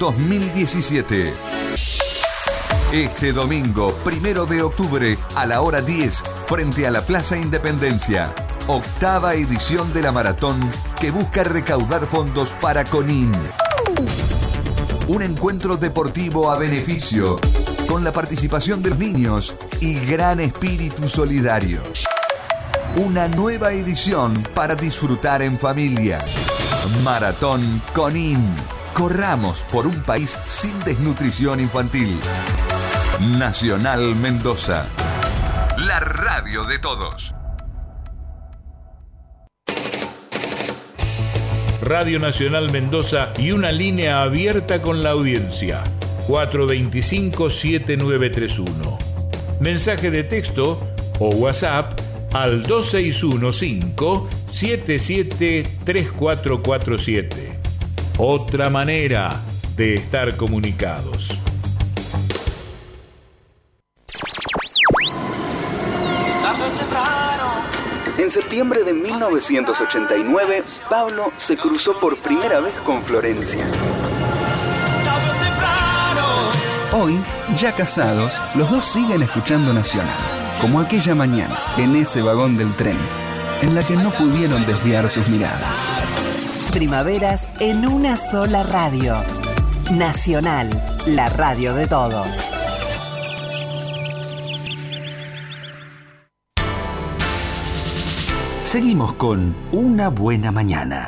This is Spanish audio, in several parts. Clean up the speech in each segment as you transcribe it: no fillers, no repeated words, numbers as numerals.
2017. Este domingo, 1 de octubre, a la hora 10, frente a la Plaza Independencia. Octava edición de la maratón que busca recaudar fondos para CONIN. Un encuentro deportivo a beneficio, con la participación de los niños y gran espíritu solidario. Una nueva edición para disfrutar en familia. Maratón CONIN. Corramos por un país sin desnutrición infantil. Nacional Mendoza. La radio de todos. Radio Nacional Mendoza y una línea abierta con la audiencia. 425-7931. Mensaje de texto o WhatsApp al 2615-773447. Otra manera de estar comunicados. En septiembre de 1989, Pablo se cruzó por primera vez con Florencia. Hoy, ya casados, los dos siguen escuchando Nacional, como aquella mañana, en ese vagón del tren, en la que no pudieron desviar sus miradas. Primaveras en una sola radio. Nacional, la radio de todos. Seguimos con Una Buena Mañana.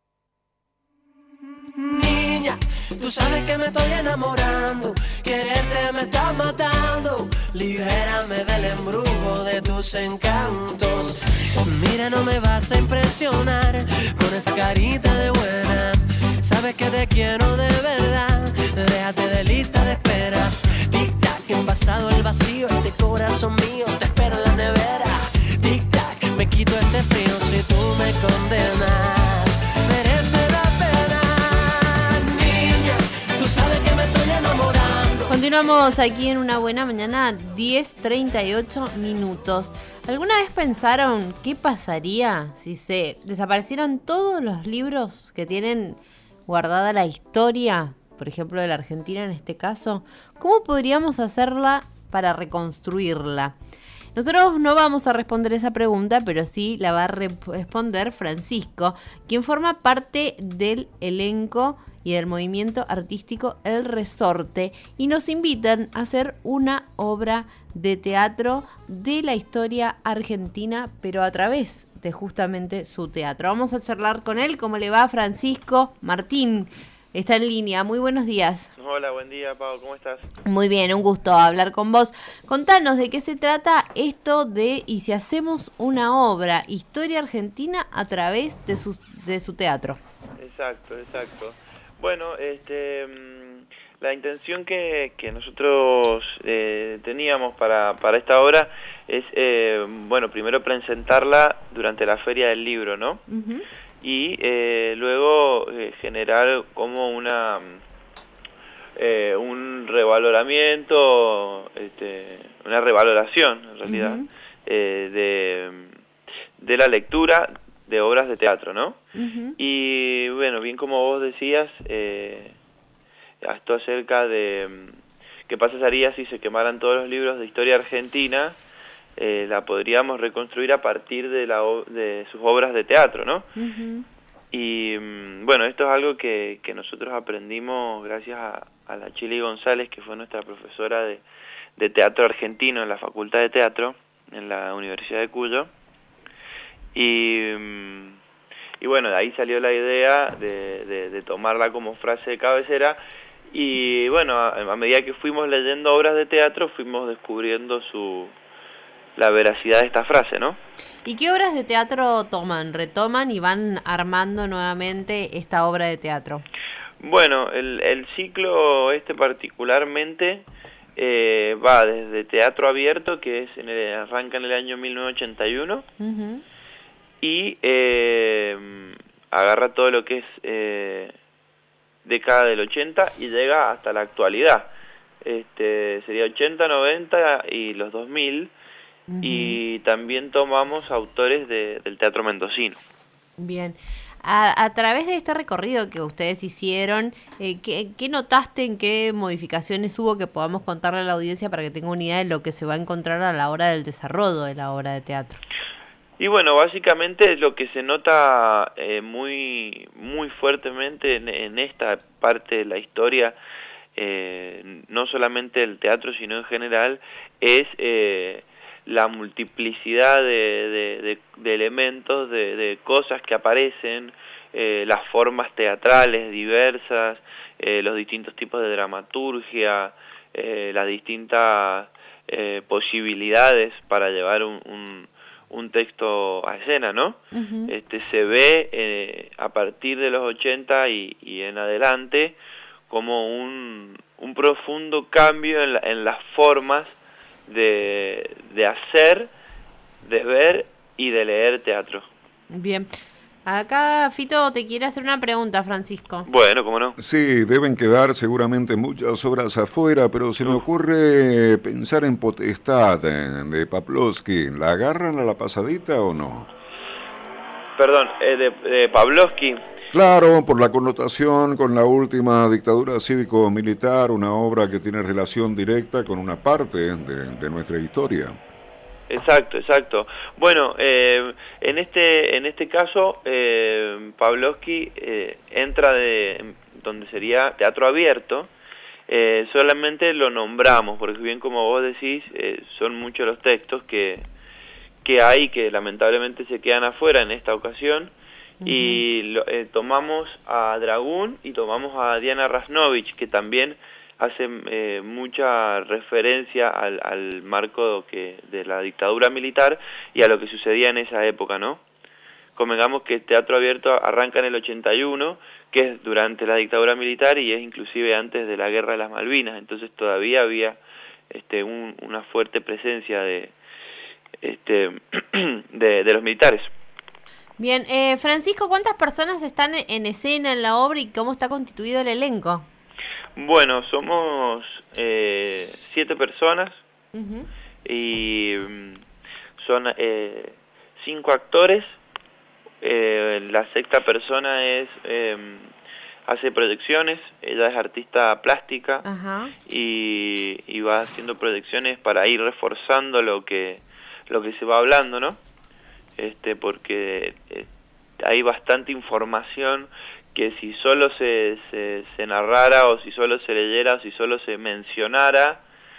Niña, tú sabes que me estoy enamorando, quererte me está matando, libérame del embrujo de tus encantos. Mira, no me vas a impresionar con esa carita de buena, sabes que te quiero de verdad, déjate de lista de esperas, tic-tac, envasado el vacío, este corazón mío te espera en la nevera, tic-tac, me quito este frío si tú me condenas, merece la pena, niña, tú sabes que me estoy enamorando. Continuamos aquí en Una Buena Mañana, 10:38 minutos. ¿Alguna vez pensaron qué pasaría si se desaparecieran todos los libros que tienen guardada la historia, por ejemplo de la Argentina en este caso? ¿Cómo podríamos hacerla para reconstruirla? Nosotros no vamos a responder esa pregunta, pero sí la va a responder Francisco, quien forma parte del elenco y del movimiento artístico El Resorte, y nos invitan a hacer una obra de teatro de la historia argentina, pero a través de justamente su teatro. Vamos a charlar con él. ¿Cómo le va, Francisco? Martín está en línea. Muy buenos días. Hola, buen día, Pau. ¿Cómo estás? Muy bien, un gusto hablar con vos. Contanos de qué se trata esto de y si hacemos una obra, historia argentina a través de su teatro. Exacto. Bueno, la intención que nosotros teníamos para esta obra es, primero presentarla durante la Feria del Libro, ¿no? Uh-huh. Y luego generar como un revaloramiento, una revaloración en realidad, uh-huh, de la lectura de obras de teatro, ¿no? Uh-huh. Y bueno, bien como vos decías, esto acerca de qué pasaría si se quemaran todos los libros de historia argentina, la podríamos reconstruir a partir de sus obras de teatro, ¿no? Uh-huh. Y bueno, esto es algo que nosotros aprendimos gracias a la Chili González, que fue nuestra profesora de teatro argentino en la Facultad de Teatro, en la Universidad de Cuyo. Y bueno, de ahí salió la idea de tomarla como frase de cabecera. Y bueno, a medida que fuimos leyendo obras de teatro, fuimos descubriendo la veracidad de esta frase, ¿no? ¿Y qué obras de teatro retoman y van armando nuevamente esta obra de teatro? Bueno, el ciclo particularmente va desde Teatro Abierto, que arranca en el año 1981, uh-huh, y agarra todo lo que es década del 80 y llega hasta la actualidad. Sería 80, 90 y los 2000. Uh-huh. Y también tomamos autores del teatro mendocino. Bien. A través de este recorrido que ustedes hicieron, ¿qué notaste, en qué modificaciones hubo que podamos contarle a la audiencia para que tenga una idea de lo que se va a encontrar a la hora del desarrollo de la obra de teatro? Y bueno, básicamente lo que se nota muy fuertemente en esta parte de la historia, no solamente del teatro, sino en general, es la multiplicidad de elementos, de cosas que aparecen, las formas teatrales diversas, los distintos tipos de dramaturgia, las distintas posibilidades para llevar un texto a escena, ¿no? Uh-huh. Se ve a partir de los 80 y en adelante como un profundo cambio en las formas de hacer, de ver y de leer teatro. Bien. Acá Fito te quiere hacer una pregunta, Francisco. Bueno, cómo no. Sí, deben quedar seguramente muchas obras afuera, pero se me ocurre pensar en Potestad de Pavlovsky. ¿La agarran a la pasadita o no? Perdón, de Pavlovsky. Claro, por la connotación con la última dictadura cívico-militar, una obra que tiene relación directa con una parte de nuestra historia. Exacto. Bueno, en este caso, Pavlovsky entra de donde sería teatro abierto. Solamente lo nombramos, porque bien como vos decís, son muchos los textos que hay que lamentablemente se quedan afuera en esta ocasión. Uh-huh. Y tomamos a Dragún y tomamos a Diana Rasnovich, que también hace mucha referencia al marco de la dictadura militar y a lo que sucedía en esa época, ¿no? Convengamos que el teatro abierto arranca en el 81, que es durante la dictadura militar y es inclusive antes de la Guerra de las Malvinas, entonces todavía había una fuerte presencia de los militares. Bien, Francisco, ¿cuántas personas están en escena en la obra y cómo está constituido el elenco? Bueno, somos 7 personas. Uh-huh. Y son 5 actores. La sexta persona hace proyecciones, ella es artista plástica. Uh-huh. y va haciendo proyecciones para ir reforzando lo que se va hablando, ¿no? Porque hay bastante información que si solo se narrara o si solo se leyera o si solo se mencionara,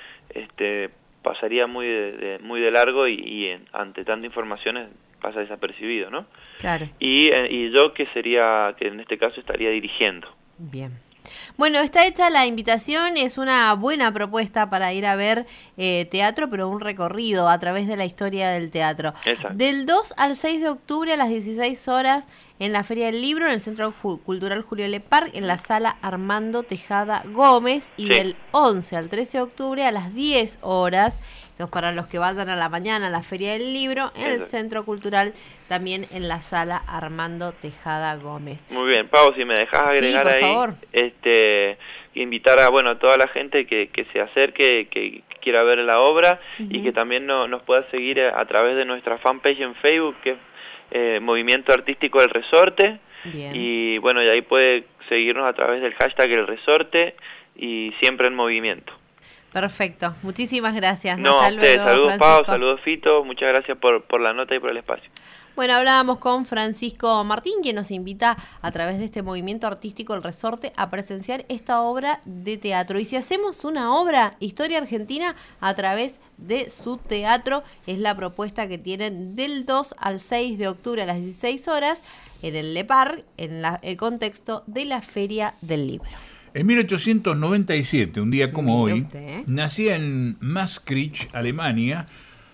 pasaría muy de largo y ante tanta información pasa desapercibido, ¿no? Claro. Y yo que en este caso estaría dirigiendo. Bien. Bueno, está hecha la invitación, es una buena propuesta para ir a ver teatro, pero un recorrido a través de la historia del teatro. Exacto. Del 2 al 6 de octubre a las 16 horas en la Feria del Libro, en el Centro Cultural Julio Lepar, en la Sala Armando Tejada Gómez, y sí, del 11 al 13 de octubre a las 10 horas, entonces para los que vayan a la mañana a la Feria del Libro, en el Centro Cultural, también en la Sala Armando Tejada Gómez. Muy bien, Pau, si me dejas agregar sí, por ahí, favor. Invitar a toda la gente que se acerque, que quiera ver la obra, uh-huh, y que también nos pueda seguir a través de nuestra fanpage en Facebook, que es Movimiento Artístico del Resorte. Bien. Y bueno, y ahí puede seguirnos a través del hashtag El Resorte y siempre en movimiento. Perfecto, muchísimas gracias. No, hasta a ustedes, luego, saludos Francisco. Pau, saludos Fito, muchas gracias por la nota y por el espacio. Bueno, hablábamos con Francisco Martín, quien nos invita a través de este movimiento artístico El Resorte a presenciar esta obra de teatro. Y si hacemos una obra, Historia Argentina, a través de su teatro, es la propuesta que tienen del 2 al 6 de octubre a las 16 horas en el Lepar, en el contexto de la Feria del Libro. En 1897, un día como hoy, usted, nacía en Maastricht, Alemania,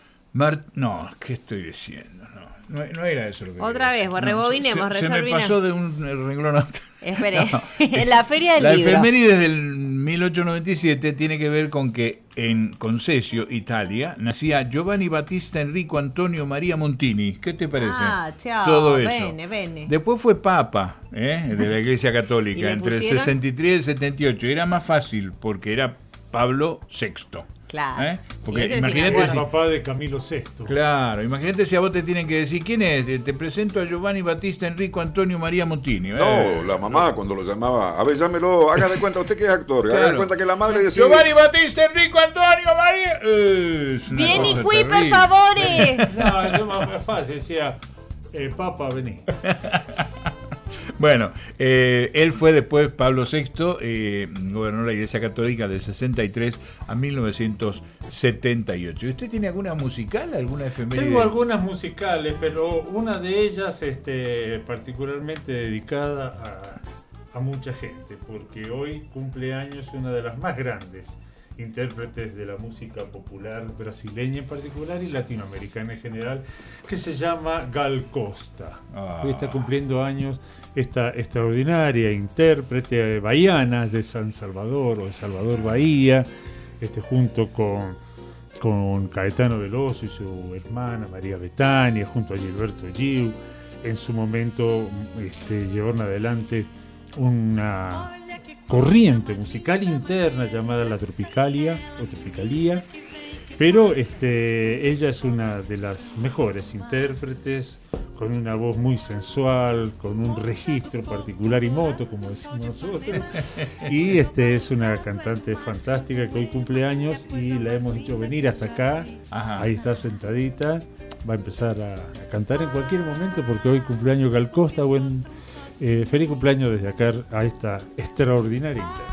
¿qué estoy diciendo? No era eso lo que otra vez, rebobinemos, se me pasó de un renglón a otro. Espere, en la Feria del La Libro. La efeméride del 1897 tiene que ver con que en Concesio, Italia, nacía Giovanni Battista Enrico Antonio María Montini. ¿Qué te parece? Chao, todo eso. Bene. Después fue papa de la Iglesia Católica entre el 63 y el 78. Era más fácil porque era Pablo VI. Claro. Porque Sí, ese sí imagínate me El si, papá de Camilo VI. claro, imagínate si a vos te tienen que decir quién es. Te presento a Giovanni Battista Enrico Antonio María Montini. No, la mamá cuando lo llamaba, a ver, llámelo, haga de cuenta usted que es actor, haga de Claro. cuenta que la madre decía... Giovanni Battista Enrico Antonio María. Es una Bien y cosa qui, por terrible. favore. No, yo más fácil, decía, Papa, vení. Bueno, él fue después Pablo VI, gobernó la Iglesia Católica del 63 a 1978. ¿Y usted tiene alguna musical, alguna efeméride? Tengo algunas musicales, pero una de ellas particularmente dedicada a mucha gente, porque hoy cumple años una de las más grandes intérpretes de la música popular brasileña en particular y latinoamericana en general, que se llama Gal Costa. Hoy está cumpliendo años esta extraordinaria intérprete baiana de San Salvador o de Salvador Bahía, junto con Caetano Veloso y su hermana María Bethania, junto a Gilberto Gil. En su momento llevaron adelante una corriente musical interna llamada la Tropicalia o Tropicalía, pero ella es una de las mejores intérpretes, con una voz muy sensual, con un registro particular y moto, como decimos nosotros, y es una cantante fantástica que hoy cumple años y la hemos hecho venir hasta acá. Ajá. Ahí está sentadita, va a empezar a cantar en cualquier momento porque hoy cumpleaños Gal Costa. Feliz cumpleaños desde acá a esta extraordinaria intérprete.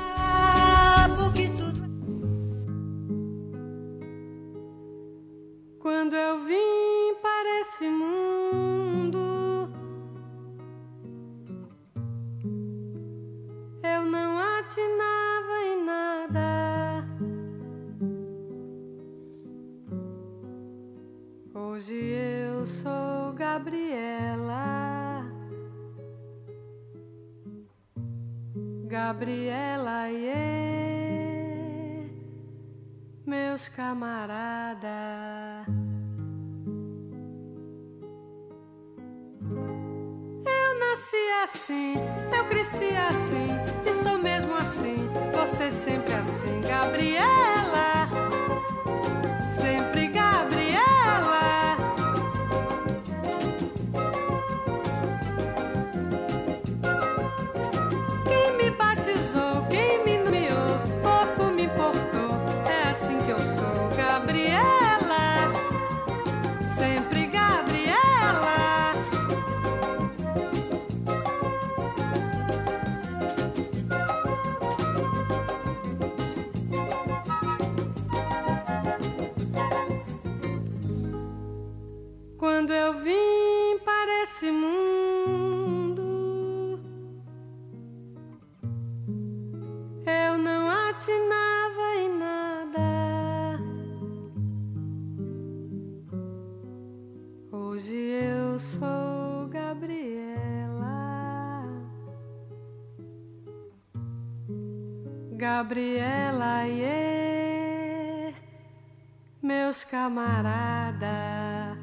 Quando eu vim para esse mundo, eu não atinava em nada. Hoje eu sou Gabriela. Gabriela, meus camaradas. Eu nasci assim, eu cresci assim, e sou mesmo assim, você sempre assim, Gabriela, sempre Gabriela. Quem me batizou, quem me nomeou, pouco me importou, é assim que eu sou, Gabriela, sempre Gabriela. Quando eu vim para esse mundo, eu não atinava em nada. Hoje eu sou Gabriela. Gabriela, meus camaradas.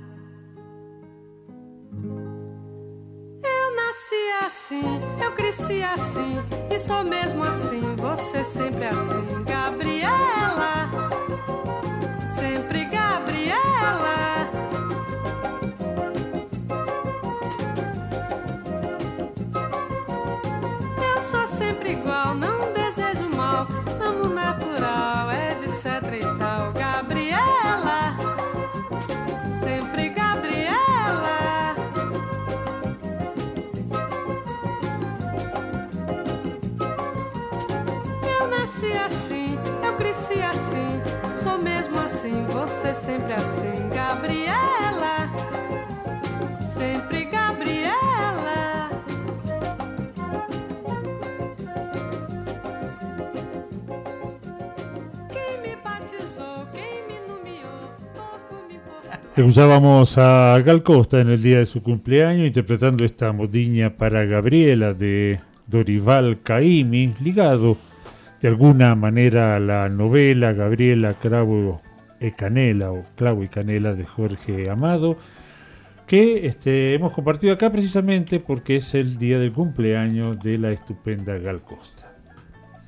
Eu nasci assim, eu cresci assim, e sou mesmo assim, você sempre assim, Gabriela, sempre Gabriela. Eu sou sempre igual, não desejo mal, amo natural, etc e tal, Gabriela, sempre Gabriela. Assim, eu cresci assim, sou mesmo assim, você sempre assim, Gabriela, sempre Gabriela. Quem me batizou, quem me nomeou, pouco me importou. Escuchábamos a Gal Costa en el día de su cumpleaños interpretando esta modiña para Gabriela de Dorival Caymmi, ligado de alguna manera a la novela Gabriela Clavo y Canela o Clavo y Canela de Jorge Amado, que hemos compartido acá precisamente porque es el día del cumpleaños de la estupenda Gal Costa.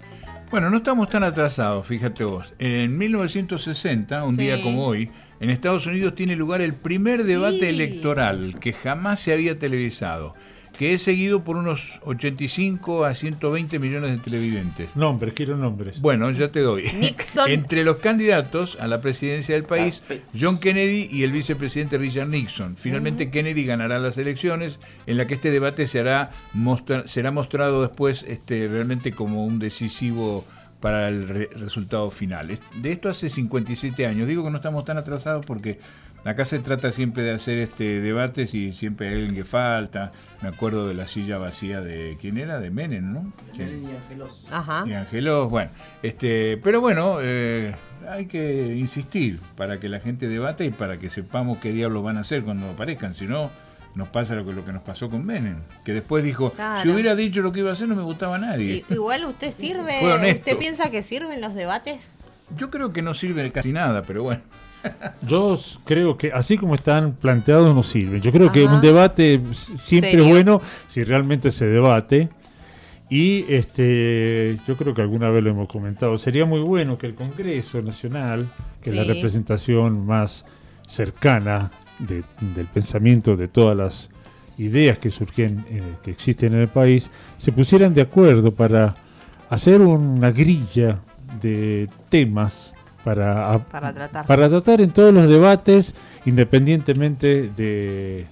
Bueno, no estamos tan atrasados, fíjate vos. En 1960, un día como hoy, en Estados Unidos tiene lugar el primer debate electoral que jamás se había televisado, que es seguido por unos 85 a 120 millones de televidentes. Nombres, quiero nombres. Bueno, ya te doy. Nixon. Entre los candidatos a la presidencia del país, John Kennedy y el vicepresidente Richard Nixon. Finalmente Kennedy ganará las elecciones, en la que este debate será mostrado después realmente como un decisivo para el resultado final. De esto hace 57 años. Digo que no estamos tan atrasados porque acá se trata siempre de hacer debates y siempre hay alguien que falta. Me acuerdo de la silla vacía de... ¿Quién era? De Menem, ¿no? Menem y Angelos. Ajá. Y Angelos, bueno. Pero bueno, hay que insistir para que la gente debate y para que sepamos qué diablos van a hacer cuando aparezcan. Si no, nos pasa lo que nos pasó con Menem, que después dijo, Claro. si hubiera dicho lo que iba a hacer no me gustaba a nadie. Igual usted sirve. Fue honesto. ¿Usted piensa que sirven los debates? Yo creo que no sirve casi nada, pero bueno. Yo creo que así como están planteados no sirven. Yo creo que Ajá. un debate siempre Serio. es bueno si realmente se debate. Y yo creo que alguna vez lo hemos comentado. Sería muy bueno que el Congreso Nacional, que es la Sí. representación más cercana del pensamiento de todas las ideas que surgen, que existen en el país, se pusieran de acuerdo para hacer una grilla de temas para tratar en todos los debates, independientemente de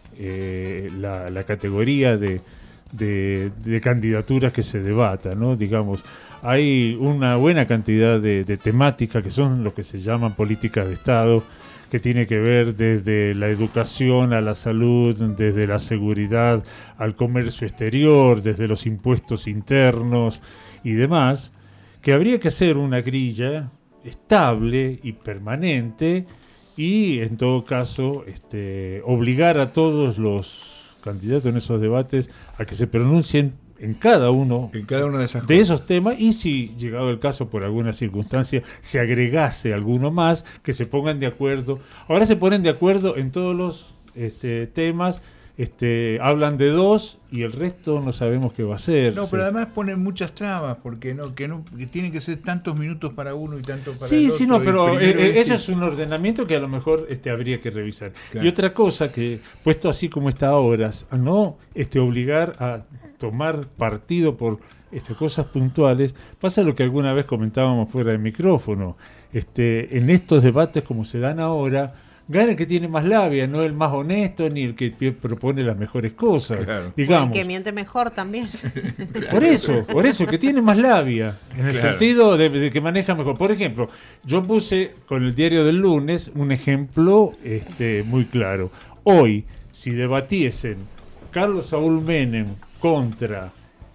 la categoría de candidaturas que se debata, ¿no? Digamos, hay una buena cantidad de temáticas que son lo que se llaman políticas de Estado, que tiene que ver desde la educación a la salud, desde la seguridad al comercio exterior, desde los impuestos internos y demás, que habría que hacer una grilla estable y permanente y en todo caso obligar a todos los candidatos en esos debates a que se pronuncien en cada uno de esos temas, y si llegado el caso por alguna circunstancia se agregase alguno más, que se pongan de acuerdo. Ahora se ponen de acuerdo en todos los temas, hablan de dos y el resto no sabemos qué va a ser. No, pero además ponen muchas trabas, porque que tienen que ser tantos minutos para uno y tanto para el Sí, otro. sí, no, pero eso eso es un ordenamiento que a lo mejor habría que revisar. Claro. Y otra cosa, que puesto así como está ahora, a no obligar a tomar partido por cosas puntuales, pasa lo que alguna vez comentábamos fuera del micrófono. En estos debates como se dan ahora, gana el que tiene más labia, no el más honesto ni el que propone las mejores cosas. Claro. Digamos. El que miente mejor también. Por eso, el que tiene más labia, en el Claro. sentido de que maneja mejor. Por ejemplo, yo puse con el diario del lunes un ejemplo muy claro. Hoy, si debatiesen Carlos Saúl Menem contra,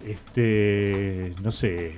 no sé,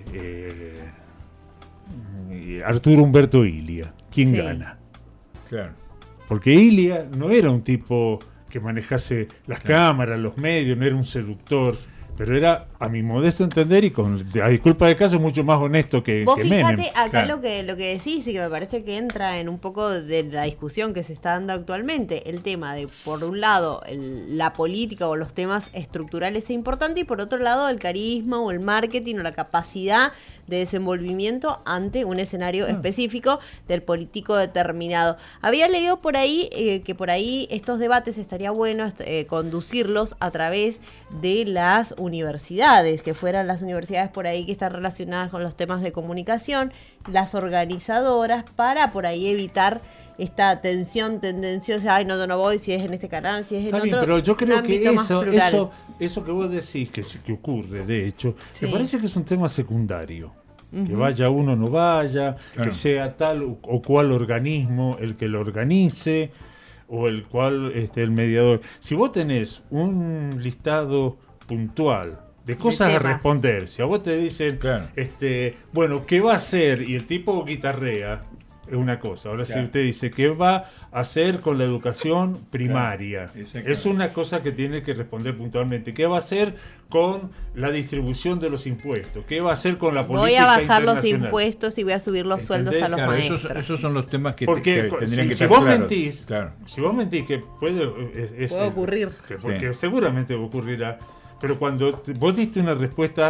Arturo Humberto Ilia, ¿quién Sí. gana? Claro. Porque Ilia no era un tipo que manejase las Claro. cámaras, los medios, no era un seductor, pero era, a mi modesto entender, y a disculpa de caso, mucho más honesto que Vos Menem. fíjate acá Claro. lo que decís, y que me parece que entra en un poco de la discusión que se está dando actualmente, el tema de, por un lado, la política o los temas estructurales es importante, y por otro lado, el carisma o el marketing o la capacidad de desenvolvimiento ante un escenario específico del político determinado. Había leído por ahí que por ahí estos debates estaría bueno conducirlos a través de las universidades, que fueran las universidades por ahí que están relacionadas con los temas de comunicación, las organizadoras, para por ahí evitar esta tensión tendenciosa, ay no, yo no voy, si es en este canal, si es en Está otro. bien, pero yo un creo que ámbito más plural. eso que vos decís que ocurre, de hecho, Sí. me parece que es un tema secundario. Que Ujú. vaya uno o no vaya, Claro. que sea tal o cual organismo el que lo organice, o el cual el mediador. Si vos tenés un listado puntual de cosas a tema. responder, si a vos te dicen, Claro. bueno, ¿qué va a hacer? Y el tipo guitarrea, es una cosa. Ahora, Claro. si usted dice, ¿qué va a hacer con la educación primaria? Claro, exactamente. Es una cosa que tiene que responder puntualmente. ¿Qué va a hacer con la distribución de los impuestos? ¿Qué va a hacer con la política Voy a bajar los internacional? impuestos y voy a subir los sueldos a los Claro, maestros. esos son los temas que Porque tendrían si que estar vos claros. mentís, Claro. si vos mentís que puede Puede ocurrir. porque seguramente ocurrirá, pero cuando vos diste una respuesta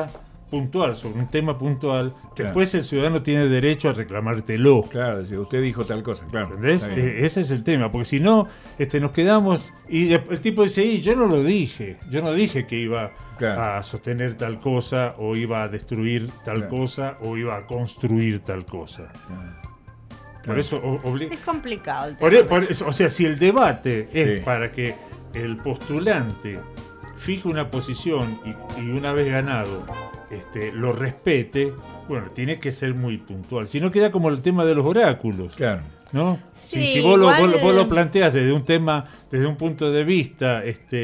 puntual sobre un tema puntual, después el ciudadano tiene derecho a reclamártelo. Claro, si usted dijo tal cosa, claro. ¿Entendés? Ese es el tema, porque si no, nos quedamos y el tipo dice, yo no lo dije, yo no dije que iba a sostener tal cosa, o iba a destruir tal cosa, o iba a construir tal cosa. Por eso es complicado el tema. O sea, si el debate es para que el postulante fije una posición y una vez ganado lo respete, bueno, tiene que ser muy puntual. Si no, queda como el tema de los oráculos. Claro. ¿No? Sí, si vos lo planteas desde un punto de vista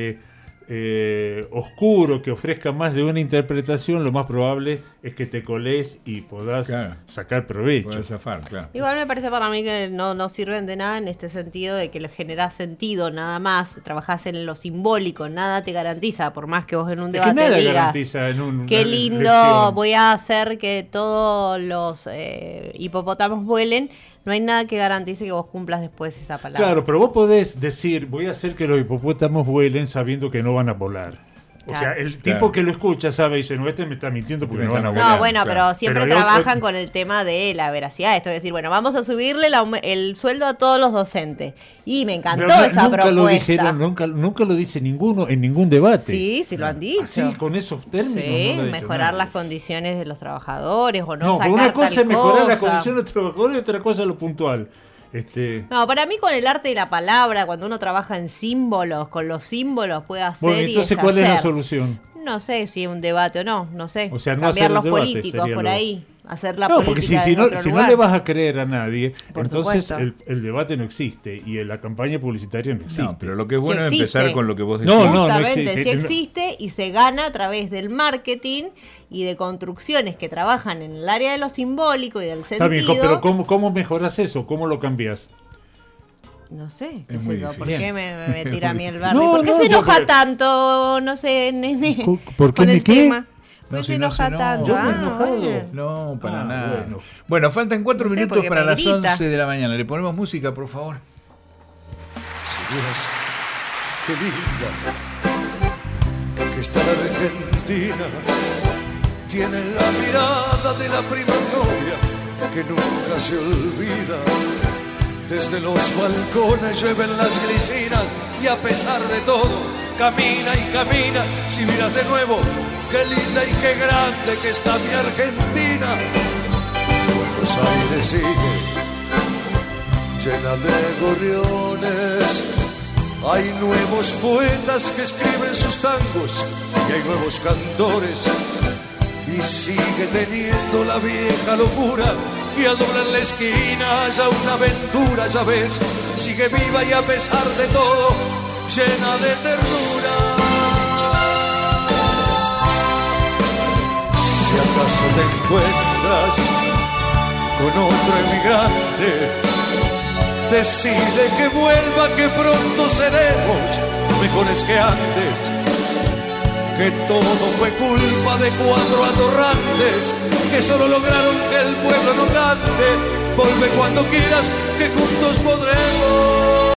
oscuro, que ofrezca más de una interpretación, lo más probable es que te colés y podás sacar provecho. Podés zafar, claro. Igual me parece para mí que no sirven de nada en este sentido de que le generás sentido nada más, trabajás en lo simbólico, nada te garantiza, por más que vos en un debate nada digas garantiza en una qué lindo, elección. voy a hacer que todos los hipopótamos vuelen. No hay nada que garantice que vos cumplas después esa palabra. Claro, pero vos podés decir, voy a hacer que los hipopótamos vuelen sabiendo que no van a volar. O sea, el tipo que lo escucha sabe y dice, no, me está mintiendo porque no van a volar. No, bueno, pero siempre trabajan con el tema de la veracidad. Esto es decir, bueno, vamos a subirle el sueldo a todos los docentes. Y me encantó esa propuesta. Lo dijeron, nunca lo dice ninguno en ningún debate. Sí, lo han dicho. Sí, con esos términos. Sí, no mejorar las condiciones de los trabajadores o no sacar una cosa es mejorar cosa. las condiciones de los trabajadores y otra cosa es lo puntual. No, para mí con el arte de la palabra, cuando uno trabaja en símbolos, con los símbolos puede hacer y entonces, ¿cuál es la solución? No sé si es un debate o no sé. O sea, no cambiar los debate, políticos por ahí, hacer la política. Porque si no le vas a creer a nadie, por entonces supuesto. el debate no existe y la campaña publicitaria no existe. No, pero lo que es bueno es empezar con lo que vos decís. No existe. Sí existe y se gana a través del marketing y de construcciones que trabajan en el área de lo simbólico y del sentido. Está bien, pero ¿cómo mejoras eso? ¿Cómo lo cambias? No sé, ¿por qué me tira a mí el Barbie? ¿Por qué se enoja tanto? No sé, nene. ¿Por qué con el tema? No se enoja tanto. ¿Yo me he enojado? No, para nada. Bueno, faltan 4 minutos para las 11 de la mañana. ¿Le ponemos música, por favor? Si vieras qué linda que está la Argentina, tiene la mirada de la prima novia que nunca se olvida. Desde los balcones llueven las glicinas y a pesar de todo camina y camina. Si miras de nuevo, qué linda y qué grande que está mi Argentina. Buenos Aires sigue llena de gorriones. Hay nuevos poetas que escriben sus tangos y hay nuevos cantores. Y sigue teniendo la vieja locura y al doblar la esquina haya una aventura, ya ves, sigue viva y a pesar de todo llena de ternura. Si acaso te encuentras con otro emigrante, decide que vuelva, que pronto seremos mejores que antes. Que todo fue culpa de 4 atorrantes que solo lograron que el pueblo no cante. Vuelve cuando quieras, que juntos podremos.